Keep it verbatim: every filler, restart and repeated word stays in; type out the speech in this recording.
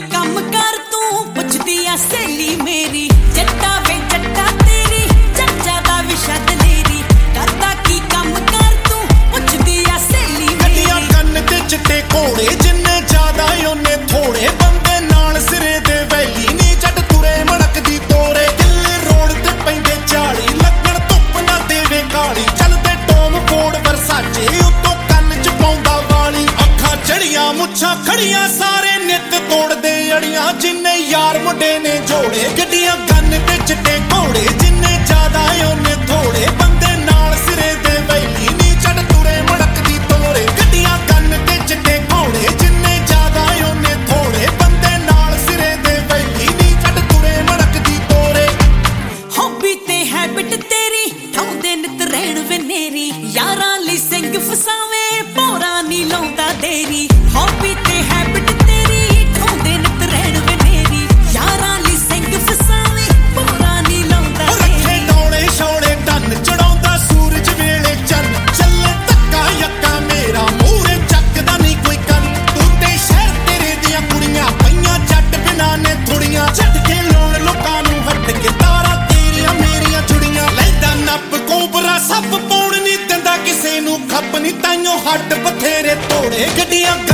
ਕੰਮ ਕਰ ਤੂੰ ਪੁੱਛਦੀ ਆ ਸਹੇਲੀ ਮੇਰੀ ਜੱਟਾ ਵੇ ਜੱਟਾ ਤੇਰੀ ਚੱਚਾ ਦਾ ਵਿਸ਼ਾ ਦਲੇਰੀ ਕਰਦਾ ਕੀ ਕੰਮ ਕਰ ਤੂੰ ਪੁੱਛਦੀ ਆ ਸਹੇਲੀ ਮੇਰੀ ਗੱਡੀਆਂ ਕੰਨ ਤੇ ਚਿੱਟੇ ਘੋੜੇ ਜਿੰਨੇ ਜ਼ਿਆਦਾ ਉਹਨੇ ਥੋੜੇ ਬੰਦੇ ਨਾਲ ਸਿਰੇ ਦੇ ਵੈਲੀ ਨੀ ਜੱਟ ਤੁਰੇ ਮੜਕਦੀ ਤੋਰੇ ਦਿੱਲੀ ਰੋਡ ਤੇ ਪੈਂਦੇ ਝਾੜੀ ਲੱਗਣ ਧੁੱਪ ਨਾ ਦੇਵੇ ਕਾਲੀ ਚੱਲਦੇ ਟੋਮ ਫੋੜ ਵਰਸਾਚੇ ਉੱਤੋਂ ਕੰਨ ਚ ਪਾਉਂਦਾ ਵਾਲੀ ਅੱਖਾਂ ਚੜੀਆਂ ਮੁੱਛਾਂ ਖੜੀਆਂ ਸਾਰੇ ਨਿੱਤ ਤੋੜਦੇ ਅੜੀਆਂ ਜਿੰਨੇ ਯਾਰ ਮੁੰਡੇ ਨੇ ਜੋੜੇ ਗੱਡੀਆਂ ਕੰਨ ਤੇ ਚਿੱਟੇ ਘੋੜੇ ਜਿੰਨੇ ਜ਼ਿਆਦਾ ਉਹਨੇ ਥੋੜੇ ਬੰਦੇ ਨਾਲ ਸਿਰੇ ਦੇ ਵੈਲੀ ਨੀ ਜੱਟ ਤੁਰੇ ਮੜਕਦੀ ਤੋਰੇ ਗੱਡੀਆਂ ਕੰਨ ਤੇ ਚਿੱਟੇ ਘੋੜੇ ਜਿੰਨੇ ਜ਼ਿਆਦਾ ਉਹਨੇ ਥੋੜੇ ਬੰਦੇ ਨਾਲ ਸਿਰੇ ਦੇ ਵੈਲੀ ਨੀ ਜੱਟ ਤੁਰੇ ਮੜਕਦੀ ਤੋਰੇ ਹੌਬੀ ਤੇ ਹੈਬਿਟ ਤੇਰੀ ਠਾਉਂਦੇ ਨਿਤ ਰਹਿਣ ਵਨੇਰੀ ਯਾਰਾਂ ਲਈ ਸਿੰਘ ਫਸਾਵੇਂ ਭੋਰਾ ਨੀ ਲਾਉਂਦਾ ਦੇਰੀ ਹੌਬੀ ਤੇ ਹੈਬਿਟ ਤੇਰੀ ਠਾਉਂਦੇ ਨਿਤ ਰਹਿਣ ਵਨੇਰੀ ਯਾਰਾਂ ਲਈ ਸਿੰਘ ਫਸਾਵੇਂ ਭੋਰਾ ਨੀ ਲਾਉਂਦਾ ਰੱਖੇ ਡੌਲੇ ਛੌਲੇ ਟੰਨ ਚੜਾਉਂਦਾ ਸੂਰਜ ਵੇਲੇ ਚੰਨ ਚੱਲੇ ਧੱਕਾ ਯੱਕਾ ਮੇਰਾ ਮੂਹਰੇ ਚੱਕਦਾ ਨਹੀਂ ਕੋਈ ਕੰਨ ਤੂੰ ਤੇ ਸ਼ਹਿਰ ਤੇਰੇ ਦੀਆਂ ਕੁੜੀਆਂ ਪਈਆਂ ਜੱਟ ਬਿਨਾਂ ਨੇ ਥੋੜੀਆਂ ਛੱਡ ਕੇ ਲਾਉਣ ਲੋਕਾਂ ਨੂੰ ਹੱਟ ਕੇ ਤਾਰਾਂ ਤੇਰੀਆਂ ਮੇਰੀਆਂ ਜੁੜੀਆਂ ਲੈਂਦਾ ਨੱਪ ਕੋਬਰਾ ਸੱਪ ਪਾਉਣ ਨਹੀਂ ਦਿੰਦਾ ਕਿਸੇ ਨੂੰ ਖੱਪ ਨਹੀਂ ਤਾਈਓ ਹੱਡ ਬਥੇਰੇ ਤੋੜੇ ਗੱਡੀਆਂ